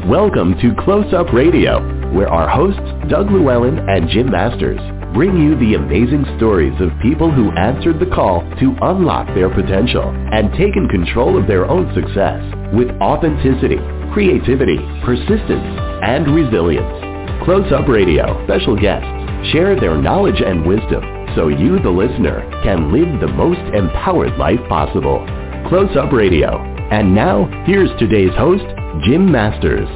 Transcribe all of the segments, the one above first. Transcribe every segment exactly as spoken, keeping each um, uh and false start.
Welcome to Close Up Radio, where our hosts, Doug Llewellyn and Jim Masters, bring you the amazing stories of people who answered the call to unlock their potential and taken control of their own success with authenticity, creativity, persistence, and resilience. Close Up Radio special guests share their knowledge and wisdom so you, the listener, can live the most empowered life possible. Close Up Radio. And now, here's today's host, Jim Masters.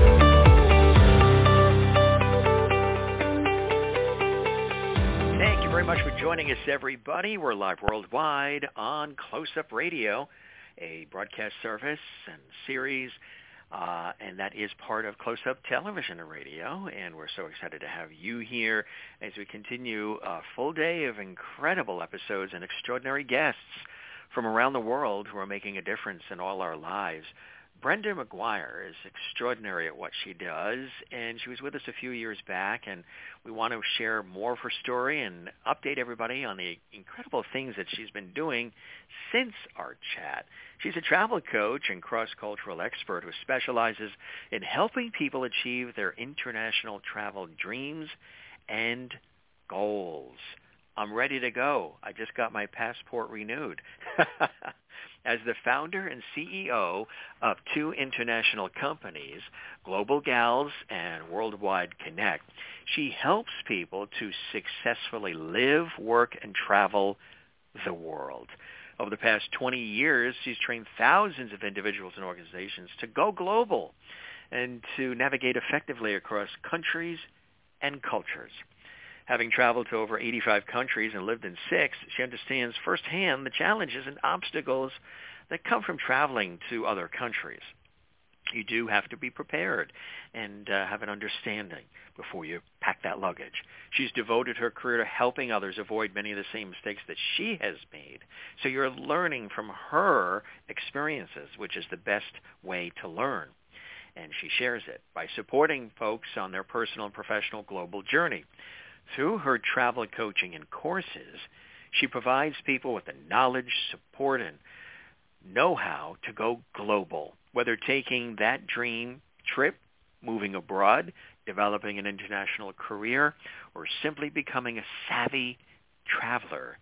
Thank you very much for joining us, everybody. We're live worldwide on Close Up Radio, a broadcast service and series, uh, and that is part of Close Up Television and Radio. And we're so excited to have you here as we continue a full day of incredible episodes and extraordinary guests from around the world who are making a difference in all our lives. Brenda McGuire is extraordinary at what she does, and she was with us a few years back, and we want to share more of her story and update everybody on the incredible things that she's been doing since our chat. She's a travel coach and cross-cultural expert who specializes in helping people achieve their international travel dreams and goals. I'm ready to go. I just got my passport renewed. As the founder and C E O of two international companies, Global Gals and Worldwide Connect, she helps people to successfully live, work, and travel the world. Over the past twenty years, she's trained thousands of individuals and organizations to go global and to navigate effectively across countries and cultures. Having traveled to over eighty-five countries and lived in six, she understands firsthand the challenges and obstacles that come from traveling to other countries. You do have to be prepared and uh, have an understanding before you pack that luggage. She's devoted her career to helping others avoid many of the same mistakes that she has made. So you're learning from her experiences, which is the best way to learn. And she shares it by supporting folks on their personal and professional global journey. Through her travel coaching and courses, she provides people with the knowledge, support, and know-how to go global, whether taking that dream trip, moving abroad, developing an international career, or simply becoming a savvy traveler.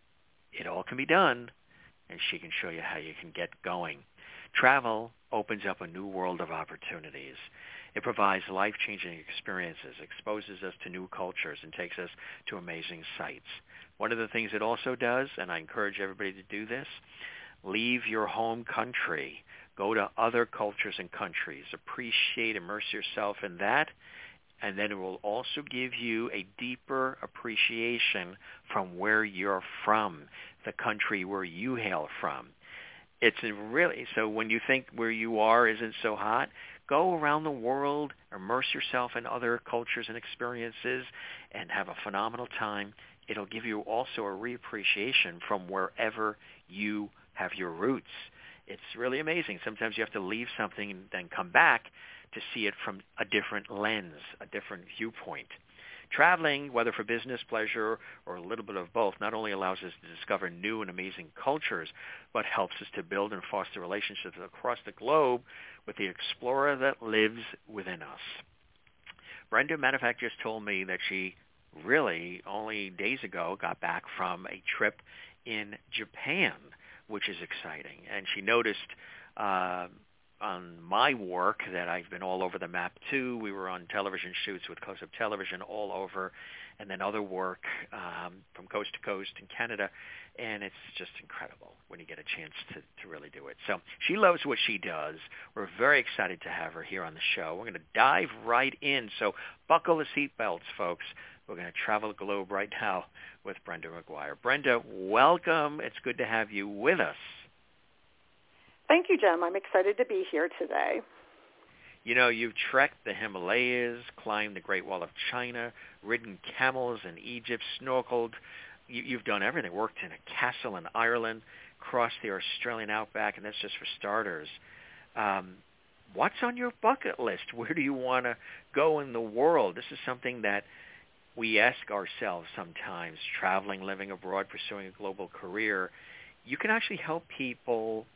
It all can be done, and she can show you how you can get going. Travel opens up a new world of opportunities. It provides life-changing experiences, exposes us to new cultures, and takes us to amazing sights. One of the things it also does, and I encourage everybody to do this, leave your home country. Go to other cultures and countries. Appreciate, immerse yourself in that, and then it will also give you a deeper appreciation from where you're from, the country where you hail from. It's really, so when you think where you are isn't so hot, go around the world, immerse yourself in other cultures and experiences, and have a phenomenal time. It'll give you also a reappreciation from wherever you have your roots. It's really amazing. Sometimes you have to leave something and then come back to see it from a different lens, a different viewpoint. Traveling, whether for business, pleasure, or a little bit of both, not only allows us to discover new and amazing cultures, but helps us to build and foster relationships across the globe with the explorer that lives within us. Brenda, matter of fact, just told me that she really only days ago got back from a trip in Japan, which is exciting. And she noticed uh, on my work that I've been all over the map too. We were on television shoots with Close Up Television all over, and then other work um, from coast to coast in Canada, and it's just incredible when you get a chance to, to really do it. So she loves what she does. We're very excited to have her here on the show. We're going to dive right in, so buckle the seatbelts, folks. We're going to travel the globe right now with Brenda McGuire. Brenda, welcome. It's good to have you with us. Thank you, Jim. I'm excited to be here today. You know, you've trekked the Himalayas, climbed the Great Wall of China, ridden camels in Egypt, snorkeled. You, you've done everything. Worked in a castle in Ireland, crossed the Australian outback, and that's just for starters. Um, what's on your bucket list? Where do you want to go in the world? This is something that we ask ourselves sometimes, traveling, living abroad, pursuing a global career. You can actually help people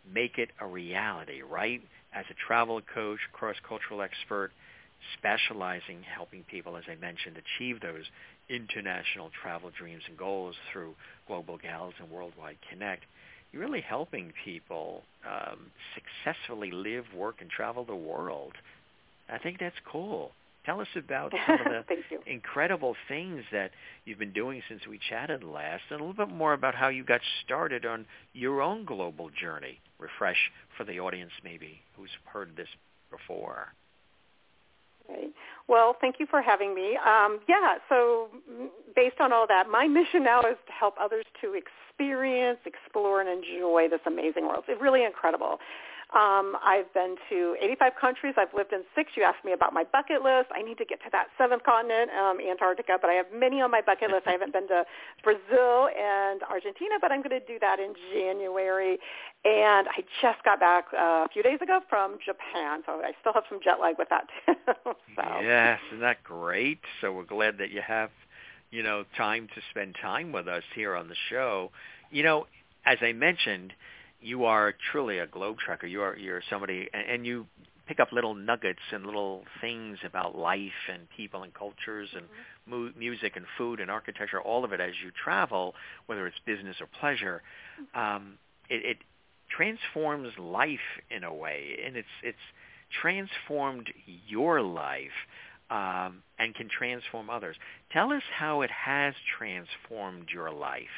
make it a reality, right? As a travel coach, cross-cultural expert, specializing helping people, as I mentioned, achieve those international travel dreams and goals through Global Gals and Worldwide Connect. You're really helping people um, successfully live, work, and travel the world. I think that's cool. Tell us about some of the incredible things that you've been doing since we chatted last, and a little bit more about how you got started on your own global journey. Refresh for the audience maybe who's heard this before. Right. Well, thank you for having me. Um, yeah, so based on all that, my mission now is to help others to experience, explore, and enjoy this amazing world. It's really incredible. Um, I've been to eighty-five countries. I've lived in six. You asked me about my bucket list. I need to get to that seventh continent, um, Antarctica, but I have many on my bucket list. I haven't been to Brazil and Argentina, but I'm going to do that in January. And I just got back uh, a few days ago from Japan, so I still have some jet lag with that too. so. Yes, isn't that great? So we're glad that you have, you know, time to spend time with us here on the show. You know, as I mentioned, you are truly a globetrotter. You are you're somebody, and you pick up little nuggets and little things about life and people and cultures and mm-hmm. mu- music and food and architecture, all of it as you travel, whether it's business or pleasure. Um, it, it transforms life in a way, and it's it's transformed your life um, and can transform others. Tell us how it has transformed your life.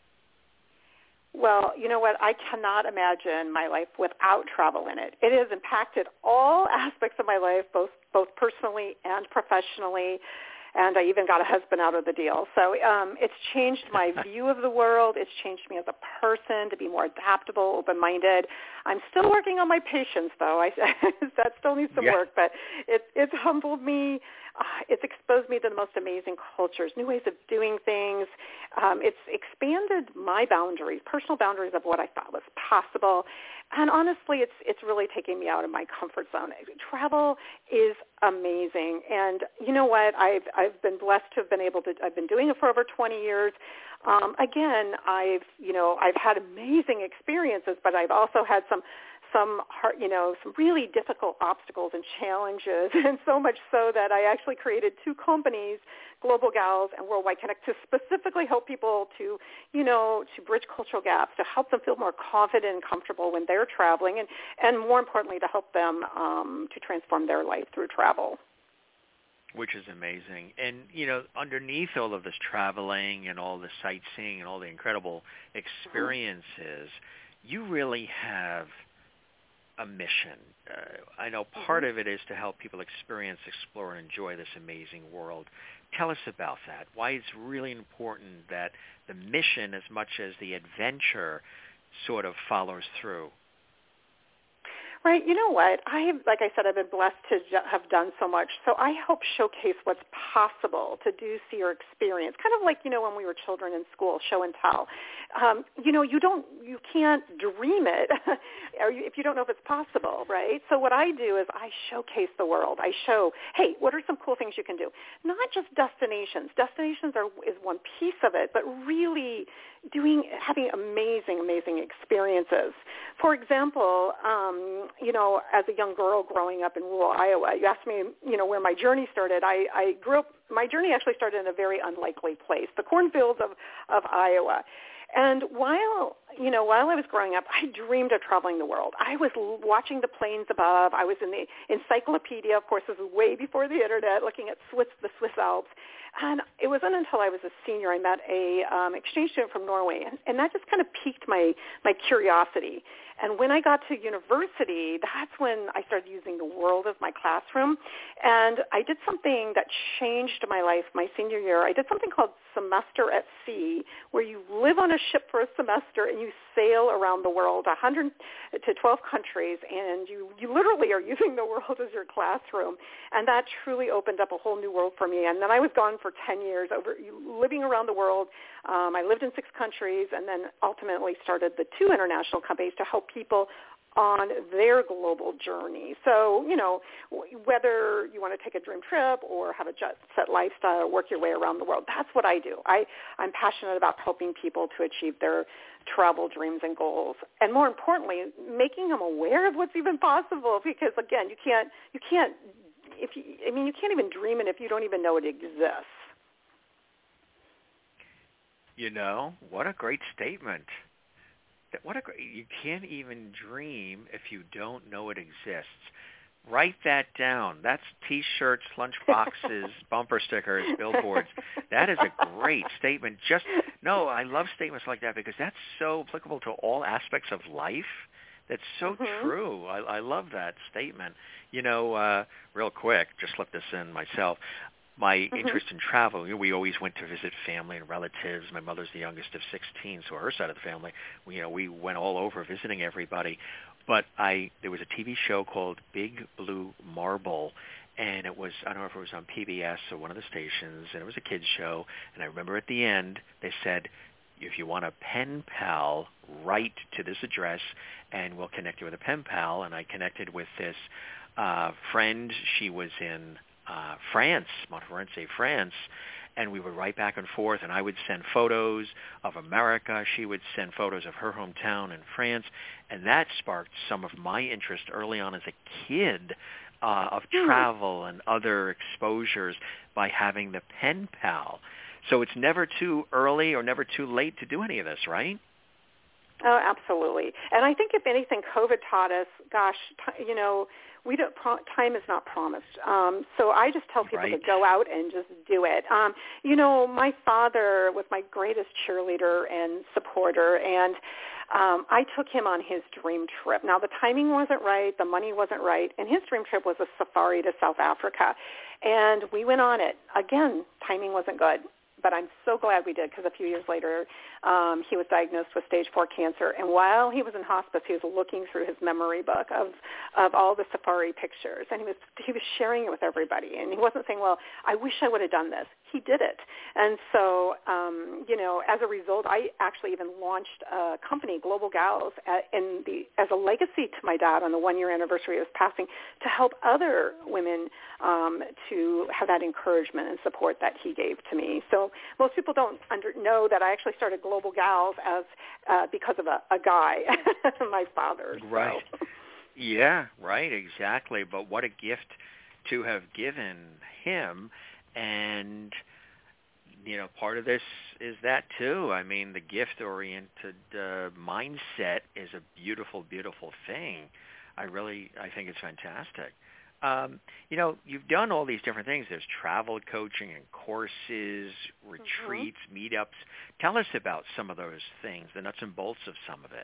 Well, you know what? I cannot imagine my life without travel in it. It has impacted all aspects of my life, both both personally and professionally, and I even got a husband out of the deal. So um, it's changed my view of the world. It's changed me as a person to be more adaptable, open-minded. I'm still working on my patience, though. I, that still needs some yeah. work, but it, it's humbled me. Uh, it's exposed me to the most amazing cultures, new ways of doing things. Um, it's expanded my boundaries, personal boundaries of what I thought was possible. And honestly, it's it's really taking me out of my comfort zone. Travel is amazing, and you know what? I've I've been blessed to have been able to. I've been doing it for over twenty years. Um, again, I've you know I've had amazing experiences, but I've also had some. some hard, you know, some really difficult obstacles and challenges, and so much so that I actually created two companies, Global Gals and Worldwide Connect, to specifically help people to, you know, to bridge cultural gaps, to help them feel more confident and comfortable when they're traveling, and, and more importantly, to help them um, to transform their life through travel. Which is amazing. And, you know, underneath all of this traveling and all the sightseeing and all the incredible experiences, mm-hmm. you really have a mission. Uh, I know part mm-hmm. of it is to help people experience, explore, and enjoy this amazing world. Tell us about that. Why it's really important that the mission, as much as the adventure, sort of follows through. Right. You know what? I have, like I said, I've been blessed to have done so much. So I help showcase what's possible to do, see, or experience. Kind of like, you know, when we were children in school, show and tell. Um, you know, you don't, you can't dream it if you don't know if it's possible, right? So what I do is I showcase the world. I show, hey, what are some cool things you can do? Not just destinations. Destinations are is one piece of it, but really doing, having amazing, amazing experiences. For example, um, you know, as a young girl growing up in rural Iowa, you asked me, you know, where my journey started. I, I grew up, my journey actually started in a very unlikely place, the cornfields of, of Iowa. And while, you know, while I was growing up, I dreamed of traveling the world. I was watching the plains above. I was in the encyclopedia, of course, this was way before the Internet, looking at Swiss, the Swiss Alps. And it wasn't until I was a senior I met a um, exchange student from Norway, and, and that just kind of piqued my, my curiosity. And when I got to university, that's when I started using the world of my classroom. And I did something that changed my life my senior year. I did something called Semester at Sea, where you live on a ship for a semester and you sail around the world, one hundred to twelve countries, and you, you literally are using the world as your classroom. And that truly opened up a whole new world for me. And then I was gone for ten years, over living around the world. Um, I lived in six countries and then ultimately started the two international companies to help people on their global journey. So, you know, whether you want to take a dream trip or have a jet-set lifestyle or work your way around the world, that's what I do. I, I'm passionate about helping people to achieve their travel dreams and goals. And more importantly, making them aware of what's even possible, because, again, you can't, you can't, if you, I mean, you can't even dream it if you don't even know it exists. You know, what a great statement. What a great, you can't even dream if you don't know it exists. Write that down. That's T-shirts, lunch boxes, bumper stickers, billboards. That is a great statement. Just no, I love statements like that because that's so applicable to all aspects of life. That's so mm-hmm. true. I, I love that statement. You know, uh, real quick, just slip this in myself. My mm-hmm. interest in travel, you know, we always went to visit family and relatives. My mother's the youngest of sixteen, so her side of the family, we, you know, we went all over visiting everybody. But I, there was a T V show called Big Blue Marble, and it was, I don't know if it was on P B S or one of the stations, and it was a kids show. And I remember at the end, they said, if you want a pen pal, write to this address, and we'll connect you with a pen pal. And I connected with this uh, friend. She was in Uh, France, Montmorency, France, and we would write back and forth, and I would send photos of America. She would send photos of her hometown in France, and that sparked some of my interest early on as a kid uh, of travel and other exposures by having the pen pal. So it's never too early or never too late to do any of this, right? Oh, absolutely. And I think if anything, COVID taught us, gosh, t- you know, we don't, pro- time is not promised. Um, so I just tell people right. to go out and just do it. Um, you know, my father was my greatest cheerleader and supporter, and um, I took him on his dream trip. Now, the timing wasn't right, the money wasn't right, and his dream trip was a safari to South Africa. And we went on it. Again, timing wasn't good. But I'm so glad we did, because a few years later, um, he was diagnosed with stage four cancer. And while he was in hospice, he was looking through his memory book of, of all the safari pictures, and he was he was sharing it with everybody. And he wasn't saying, well, I wish I would have done this. He did it. And so, um, you know, as a result, I actually even launched a company, Global Gals, at, in the, as a legacy to my dad on the one-year anniversary of his passing, to help other women um, to have that encouragement and support that he gave to me. So most people don't under, know that I actually started Global Gals as uh, because of a, a guy, my father. Right. So. Yeah, right, exactly. But what a gift to have given him. And, you know, part of this is that, too. I mean, the gift-oriented uh, mindset is a beautiful, beautiful thing. I really, I think it's fantastic. Um, you know, you've done all these different things. There's travel coaching and courses, retreats, mm-hmm. meetups. Tell us about some of those things, the nuts and bolts of some of it.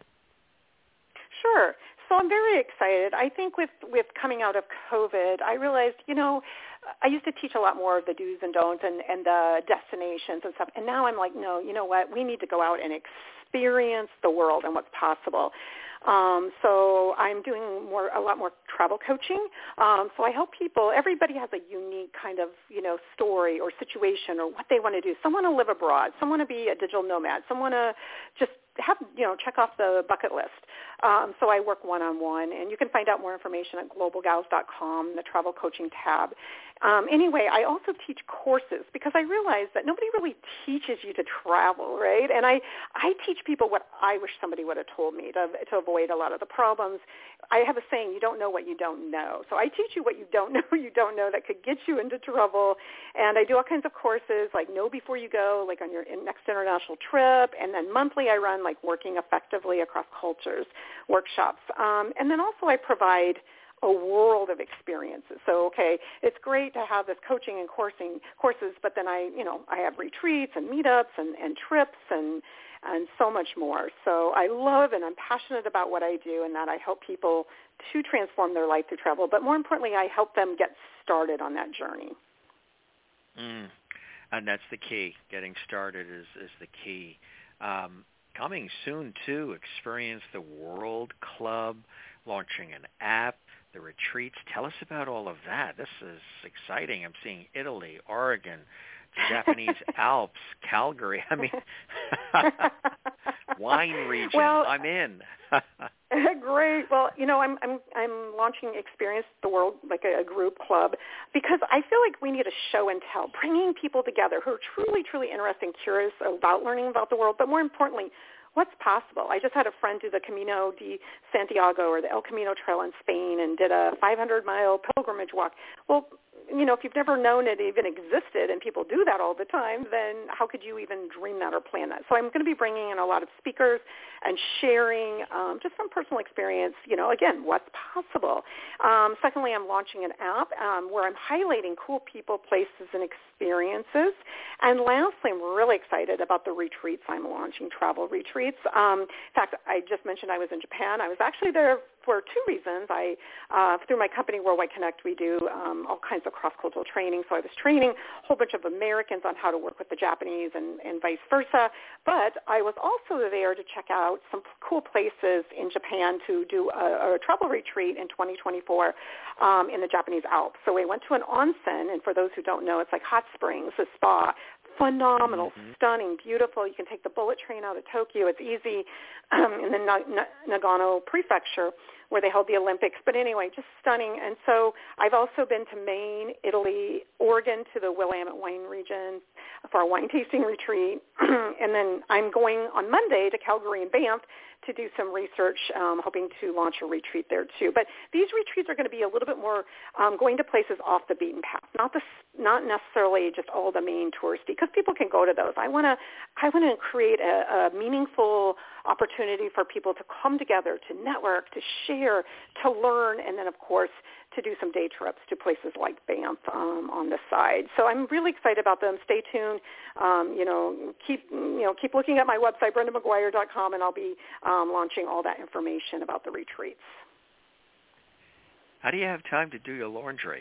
Sure. So I'm very excited. I think with, with coming out of COVID, I realized, you know, I used to teach a lot more of the do's and don'ts and, and the destinations and stuff. And now I'm like, no, you know what? We need to go out and experience the world and what's possible. Um, so I'm doing more, a lot more travel coaching. Um, so I help people. Everybody has a unique kind of, you know, story or situation or what they want to do. Some want to live abroad. Some want to be a digital nomad. Some want to just have, you know, check off the bucket list. Um, so I work one-on-one, and you can find out more information at global gals dot com, the travel coaching tab. Um, anyway, I also teach courses because I realize that nobody really teaches you to travel, right? And I, I teach people what I wish somebody would have told me to, to avoid a lot of the problems. I have a saying, you don't know what you don't know. So I teach you what you don't know you don't know that could get you into trouble. And I do all kinds of courses like Know Before You Go, like on your next international trip. And then monthly I run like Working Effectively Across Cultures workshops. Um, and then also I provide a world of experiences. So, okay, it's great to have this coaching and coursing courses, but then I, you know, I have retreats and meetups and, and trips and, and so much more. So I love and I'm passionate about what I do, and that I help people to transform their life through travel. But more importantly, I help them get started on that journey. Mm. And that's the key. Getting started is, is the key. Um, coming soon, too, Experience the World Club, launching an app, the retreats. Tell us about all of that. This is exciting. I'm seeing Italy, Oregon, Japanese Alps, Calgary. I mean, Wine region. Well, I'm in. Great. Well, you know, I'm I'm I'm launching Experience the World, like a, a group club, because I feel like we need a show and tell, bringing people together who are truly, truly interested and curious about learning about the world, but more importantly, what's possible. I just had a friend do the Camino de Santiago, or the El Camino Trail in Spain, and did a five hundred mile pilgrimage walk. Well, you know, if you've never known it even existed and people do that all the time, then how could you even dream that or plan that? So I'm going to be bringing in a lot of speakers and sharing um, just some personal experience, you know, again, what's possible. Um, secondly, I'm launching an app um, where I'm highlighting cool people, places, and experiences. And lastly, I'm really excited about the retreats I'm launching, travel retreats. Um, in fact, I just mentioned I was in Japan. I was actually there for two reasons. I, uh, through my company, Worldwide Connect, we do um, all kinds of cross-cultural training. So I was training a whole bunch of Americans on how to work with the Japanese and, and vice versa. But I was also there to check out some cool places in Japan to do a, a travel retreat in twenty twenty-four um, in the Japanese Alps. So we went to an onsen, and for those who don't know, it's like hot springs, a spa. Phenomenal, mm-hmm. stunning, beautiful. You can take the bullet train out of Tokyo. It's easy um, in the Na- Na- Nagano prefecture where they hold the Olympics. But anyway, just stunning. And so I've also been to Maine, Italy, Oregon, to the Willamette wine region for a wine tasting retreat. And then I'm going on Monday to Calgary and Banff to do some research, um, hoping to launch a retreat there too. But these retreats are going to be a little bit more um, going to places off the beaten path, not the, not necessarily just all the main touristy, because people can go to those. I want to I want to create a, a meaningful opportunity for people to come together, to network, to share, to learn, and then of course to do some day trips to places like Banff um, on the side. So I'm really excited about them. Stay tuned. Um, you know, keep you know keep looking at my website, brenda mcguire dot com, and I'll be um, launching all that information about the retreats. How do you have time to do your laundry?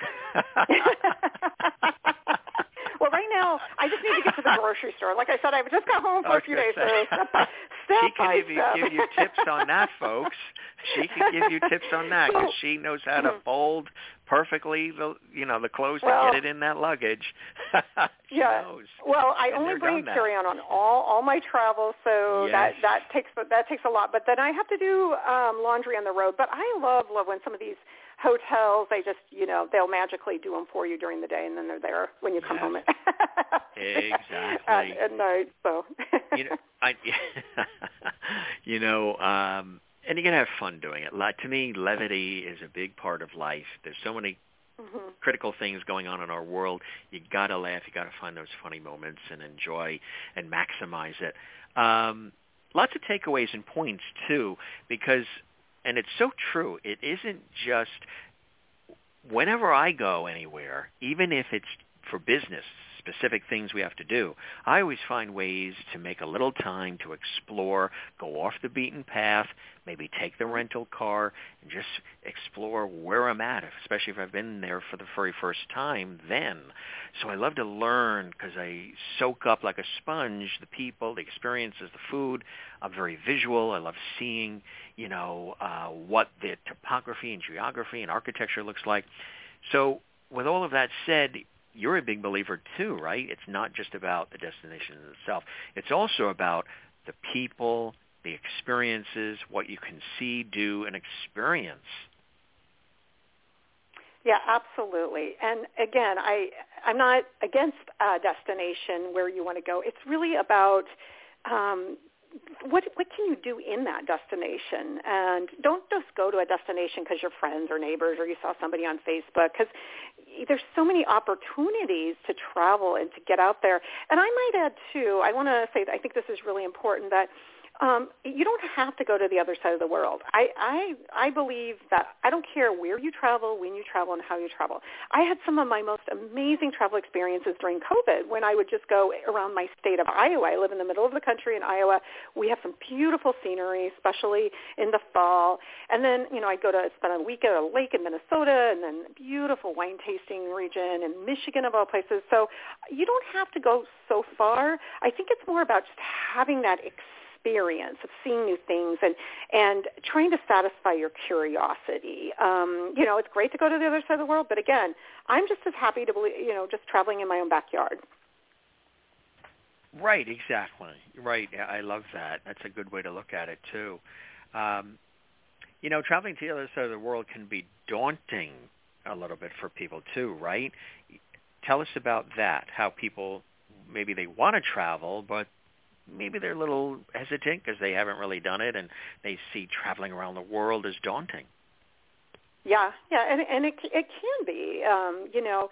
Well, right now, I just need to get to the grocery store. Like I said, I've just got home for a few days, so step by step. She can by give, you, step. give you tips on that, folks. She can give you tips on that because she knows how to fold perfectly the you know the clothes well, to get it in that luggage. she yeah. knows. Well, I and only bring that. carry-on on all all my travels, so yes. that that takes that takes a lot. But then I have to do um, laundry on the road. But I love love when some of these hotels, they just, you know, they'll magically do them for you during the day, and then they're there when you come yes. home at, exactly. at, at night. So, you know, I, you know, um, and you're gonna have fun doing it. Like, to me, levity is a big part of life. There's so many mm-hmm. critical things going on in our world. You gotta laugh. You gotta find those funny moments and enjoy and maximize it. Um, lots of takeaways and points too, because. And it's so true. It isn't just whenever I go anywhere, even if it's for business, specific things we have to do, I always find ways to make a little time to explore, go off the beaten path, maybe take the rental car and just explore where I'm at, especially if I've been there for the very first time then. So I love to learn because I soak up like a sponge the people, the experiences, the food. I'm very visual. I love seeing, you know, uh, what the topography and geography and architecture looks like. So with all of that said, you're a big believer too, right? It's not just about the destination itself. It's also about the people, the experiences, what you can see, do, and experience. Yeah, absolutely. And again, I, I'm not against a destination where you want to go. It's really about um, what what can you do in that destination? And don't just go to a destination because your friends or neighbors or you saw somebody on Facebook, because there's so many opportunities to travel and to get out there. And I might add, too, I want to say that I think this is really important, that Um, you don't have to go to the other side of the world. I, I I believe that I don't care where you travel, when you travel, and how you travel. I had some of my most amazing travel experiences during COVID when I would just go around my state of Iowa. I live in the middle of the country in Iowa. We have some beautiful scenery, especially in the fall. And then, you know, I'd go to spend a week at a lake in Minnesota, and then beautiful wine tasting region in Michigan, of all places. So you don't have to go so far. I think it's more about just having that experience. experience of seeing new things and, and trying to satisfy your curiosity. Um, you know, it's great to go to the other side of the world, but again, I'm just as happy to believe, you know, just traveling in my own backyard. Right, exactly. Right. I love that. That's a good way to look at it, too. Um, you know, traveling to the other side of the world can be daunting a little bit for people, too, right? Tell us about that, how people, maybe they want to travel, but maybe they're a little hesitant because they haven't really done it, and they see traveling around the world as daunting. Yeah, yeah, and, and it, it can be, um, you know.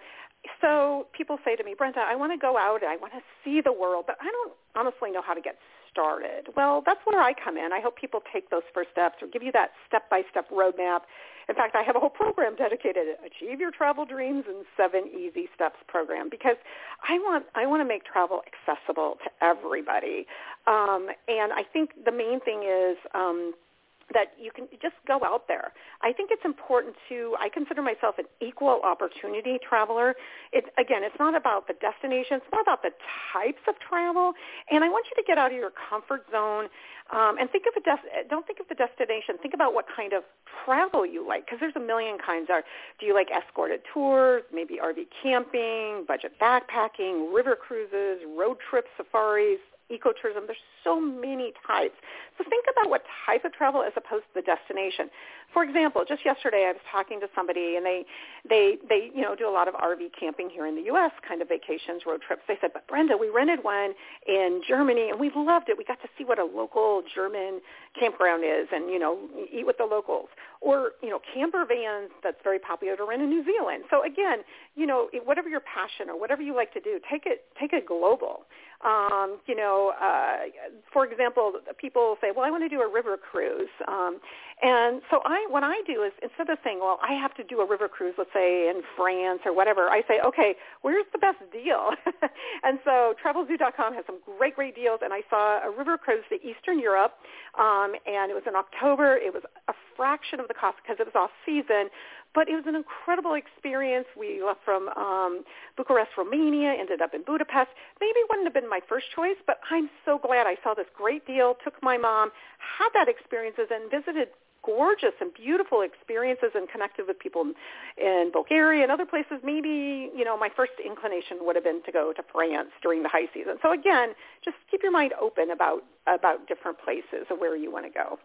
So people say to me, Brenda, I want to go out and I want to see the world, but I don't honestly know how to get started. Well, that's where I come in. I help people take those first steps or give you that step-by-step roadmap. In fact, I have a whole program dedicated to Achieve Your Travel Dreams in Seven Easy Steps program because I want I want to make travel accessible to everybody. Um, and I think the main thing is um, that you can just go out there. I think it's important to, I consider myself an equal opportunity traveler. It, again, it's not about the destination. It's more about the types of travel. And I want you to get out of your comfort zone um, and think of a des- don't think of the destination. Think about what kind of travel you like, because there's a million kinds. Are Do you like escorted tours, maybe R V camping, budget backpacking, river cruises, road trips, safaris, ecotourism? There's so many types. So think about what type of travel as opposed to the destination. For example, just yesterday I was talking to somebody and they, they, they, you know, do a lot of R V camping here in the U S, kind of vacations, road trips. They said, but Brenda, we rented one in Germany and we loved it. We got to see what a local German campground is and, you know, eat with the locals. Or, you know, camper vans that's very popular to rent in New Zealand. So again, you know, whatever your passion or whatever you like to do, take it, take it global. Um, you know, uh, for example, people say, well, I want to do a river cruise. Um, and so I, what I do is instead of saying, well, I have to do a river cruise, let's say in France or whatever, I say, okay, where's the best deal? And so travel zoo dot com has some great, great deals. And I saw a river cruise to Eastern Europe, um, and it was in October. It was a fraction of the cost because it was off season. But it was an incredible experience. We left from um, Bucharest, Romania, ended up in Budapest. Maybe it wouldn't have been my first choice, but I'm so glad I saw this great deal, took my mom, had that experiences, and visited gorgeous and beautiful experiences and connected with people in Bulgaria and other places. Maybe, you know, my first inclination would have been to go to France during the high season. So again, just keep your mind open about, about different places or where you want to go.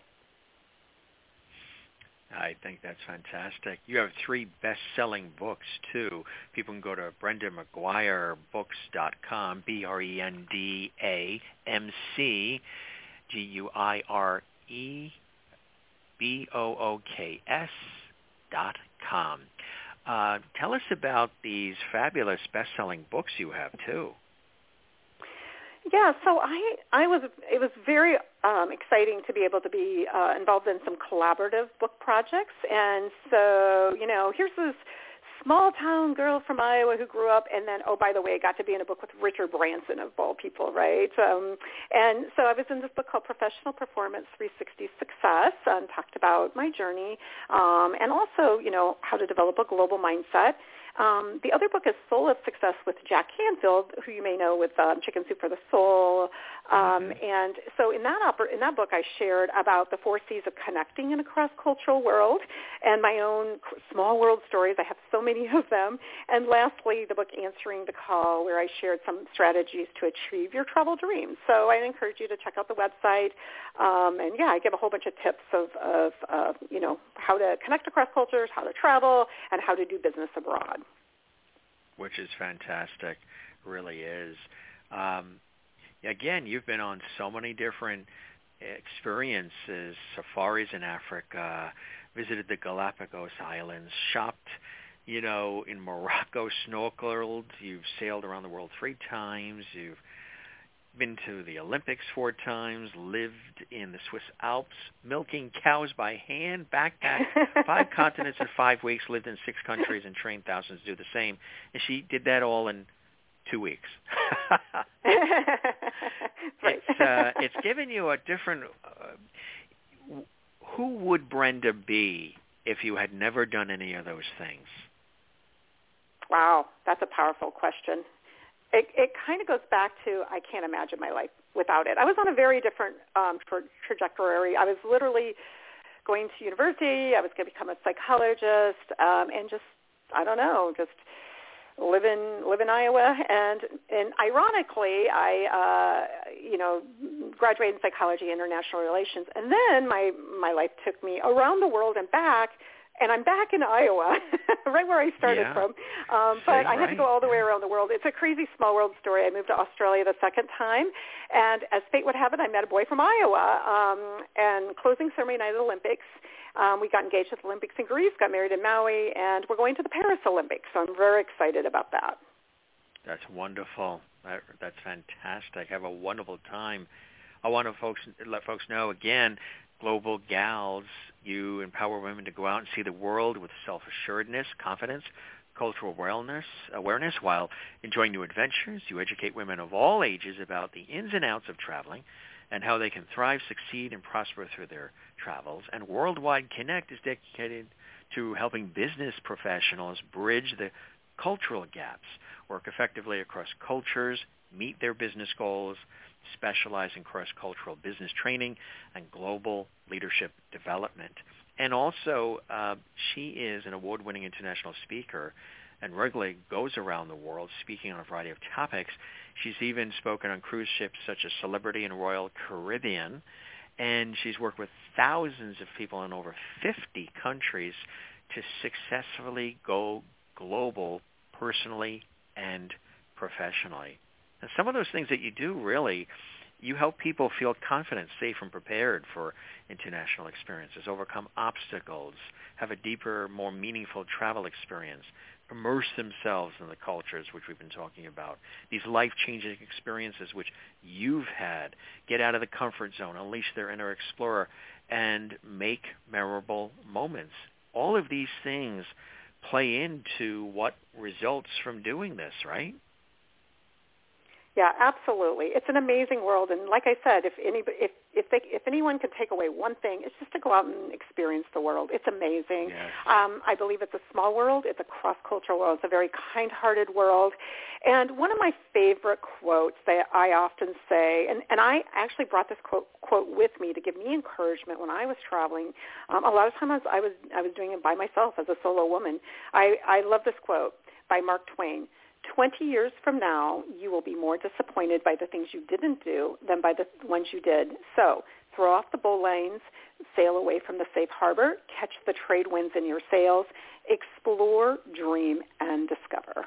I think that's fantastic. You have three best-selling books, too. People can go to brenda mcguire books dot com, B R E N D A M C G U I R E B O O K S dot com. Uh, tell us about these fabulous best-selling books you have, too. Yeah, so I, I was, it was very um, exciting to be able to be uh, involved in some collaborative book projects. And so, you know, here's this small-town girl from Iowa who grew up, and then, oh, by the way, got to be in a book with Richard Branson, of all people, right? Um, and so I was in this book called Professional Performance three sixty Success and talked about my journey um, and also, you know, how to develop a global mindset. Um, the other book is Soul of Success with Jack Canfield, who you may know with um, Chicken Soup for the Soul. Um, and so in that oper- in that book, I shared about the four C's of connecting in a cross-cultural world and my own small world stories. I have so many of them. And lastly, the book Answering the Call, where I shared some strategies to achieve your travel dreams. So I encourage you to check out the website. Um, and, yeah, I give a whole bunch of tips of, of uh, you know, how to connect across cultures, how to travel, and how to do business abroad. Which is fantastic, really is. Um, again, you've been on so many different experiences, safaris in Africa, visited the Galapagos Islands, shopped, you know, in Morocco, snorkeled, you've sailed around the world three times, you've been to the Olympics four times, lived in the Swiss Alps, milking cows by hand, backpacked five continents in five weeks, lived in six countries, and trained thousands to do the same. And she did that all in two weeks. it's uh, it's given you a different. Uh, who would Brenda be if you had never done any of those things? Wow, that's a powerful question. It, it kind of goes back to I can't imagine my life without it. I was on a very different um, tra- trajectory. I was literally going to university. I was going to become a psychologist, um, and just I don't know, just live in live in Iowa, and and ironically, I uh, you know graduated in psychology, international relations, and then my my life took me around the world and back. And I'm back in Iowa, right where I started yeah. from. Um, but See, I had right. to go all the way around the world. It's a crazy small world story. I moved to Australia the second time, and as fate would have it, I met a boy from Iowa. Um, and closing ceremony night of the Olympics, um, we got engaged at the Olympics in Greece, got married in Maui, and we're going to the Paris Olympics. So I'm very excited about that. That's wonderful. That, that's fantastic. Have a wonderful time. I want to folks let folks know again. Global Gals, you empower women to go out and see the world with self-assuredness, confidence, cultural wellness, awareness, while enjoying new adventures. You educate women of all ages about the ins and outs of traveling and how they can thrive, succeed, and prosper through their travels. And Worldwide Connect is dedicated to helping business professionals bridge the cultural gaps, work effectively across cultures, meet their business goals, specialize in cross-cultural business training and global leadership development. And also, uh, she is an award-winning international speaker and regularly goes around the world speaking on a variety of topics. She's even spoken on cruise ships such as Celebrity and Royal Caribbean, and she's worked with thousands of people in over fifty countries to successfully go global personally and professionally. And some of those things that you do, really, you help people feel confident, safe, and prepared for international experiences, overcome obstacles, have a deeper, more meaningful travel experience, immerse themselves in the cultures, which we've been talking about, these life-changing experiences which you've had, get out of the comfort zone, unleash their inner explorer, and make memorable moments. All of these things play into what results from doing this, right? Yeah, absolutely. It's an amazing world, and like I said, if any if if they if anyone could take away one thing, it's just to go out and experience the world. It's amazing. Yes. Um, I believe it's a small world. It's a cross-cultural world. It's a very kind-hearted world. And one of my favorite quotes that I often say, and, and I actually brought this quote quote with me to give me encouragement when I was traveling. Um, a lot of times I was I was doing it by myself as a solo woman. I I love this quote by Mark Twain. twenty years from now, you will be more disappointed by the things you didn't do than by the ones you did. So throw off the bowlines, sail away from the safe harbor, catch the trade winds in your sails, explore, dream, and discover.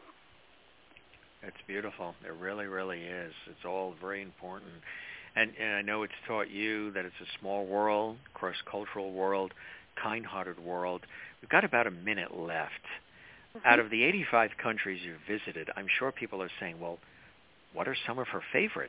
It's beautiful. It really, really is. It's all very important. And, and I know it's taught you that it's a small world, cross-cultural world, kind-hearted world. We've got about a minute left. Mm-hmm. Out of the eighty-five countries you've visited, I'm sure people are saying, well, what are some of her favorites?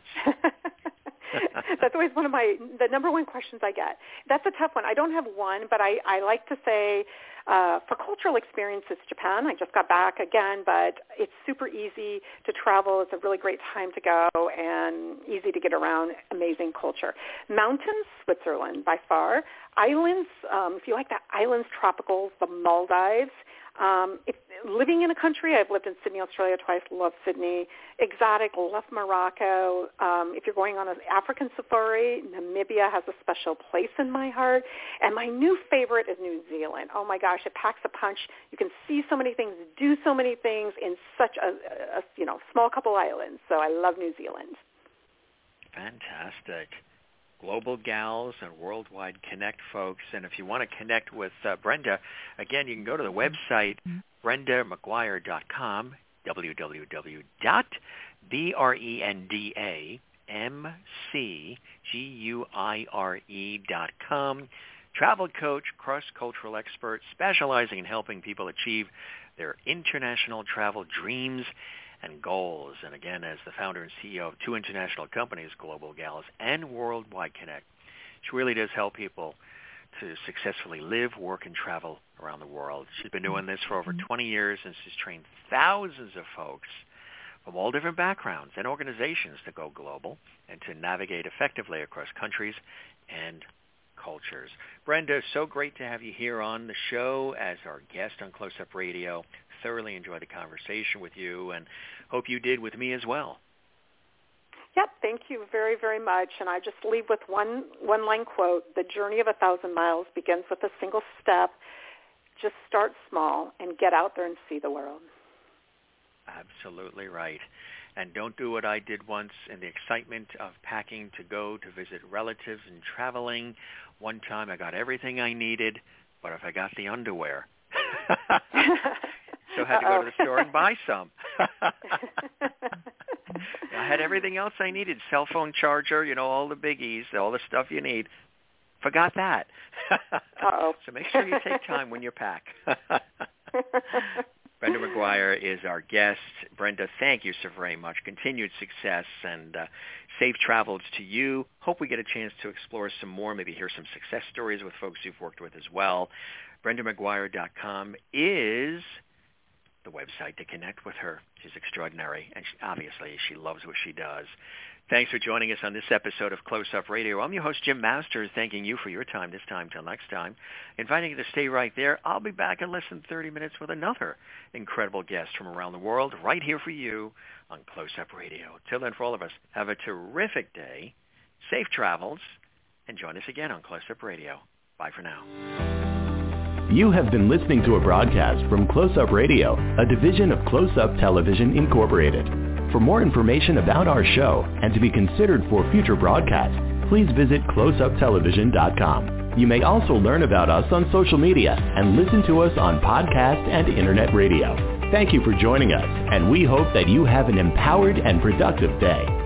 That's always one of my, the number one questions I get. That's a tough one. I don't have one, but I, I like to say uh, for cultural experiences, Japan. I just got back again, but it's super easy to travel. It's a really great time to go and easy to get around, amazing culture. Mountains, Switzerland by far. Islands, um, if you like the islands, tropicals, the Maldives. Um, if, living in a country, I've lived in Sydney, Australia twice, love Sydney. Exotic, love Morocco. Um, if you're going on an African safari, Namibia has a special place in my heart. And my new favorite is New Zealand. Oh my gosh, it packs a punch. You can see so many things, do so many things in such a, a you know small couple islands. So I love New Zealand. Fantastic. Global Gals and Worldwide Connect, folks. And if you want to connect with uh, Brenda, again, you can go to the website brenda mcguire dot com, w w w dot brenda m c g u i r e dot com. Travel coach, cross-cultural expert, specializing in helping people achieve their international travel dreams and goals. And again, as the founder and C E O of two international companies, Global Gals and Worldwide Connect, she really does help people to successfully live, work, and travel around the world. She's been doing this for over twenty years, and she's trained thousands of folks from all different backgrounds and organizations to go global and to navigate effectively across countries and cultures. Brenda, so great to have you here on the show as our guest on Close-Up Radio. Thoroughly enjoyed the conversation with you, and hope you did with me as well. Yep, thank you very, very much. And I just leave with one one line quote: "The journey of a thousand miles begins with a single step. Just start small and get out there and see the world." Absolutely right. And don't do what I did once in the excitement of packing to go to visit relatives and traveling. One time I got everything I needed, but if I got the underwear, so I had to go to the store and buy some. I had everything else I needed, cell phone charger, you know, all the biggies, all the stuff you need. Forgot that. Uh-oh. So make sure you take time when you pack. Brenda McGuire is our guest. Brenda, thank you so very much. Continued success and uh, safe travels to you. Hope we get a chance to explore some more, maybe hear some success stories with folks you've worked with as well. Brenda McGuire dot com is the website to connect with her. She's extraordinary, and she, obviously she loves what she does. Thanks for joining us on this episode of Close Up Radio. I'm your host, Jim Masters, thanking you for your time this time. Till next time, inviting you to stay right there. I'll be back in less than thirty minutes with another incredible guest from around the world right here for you on Close Up Radio. Till then, for all of us, have a terrific day, safe travels, and join us again on Close Up Radio. Bye for now. You have been listening to a broadcast from Close Up Radio, a division of Close Up Television Incorporated. For more information about our show and to be considered for future broadcasts, please visit close up television dot com. You may also learn about us on social media and listen to us on podcast and internet radio. Thank you for joining us, and we hope that you have an empowered and productive day.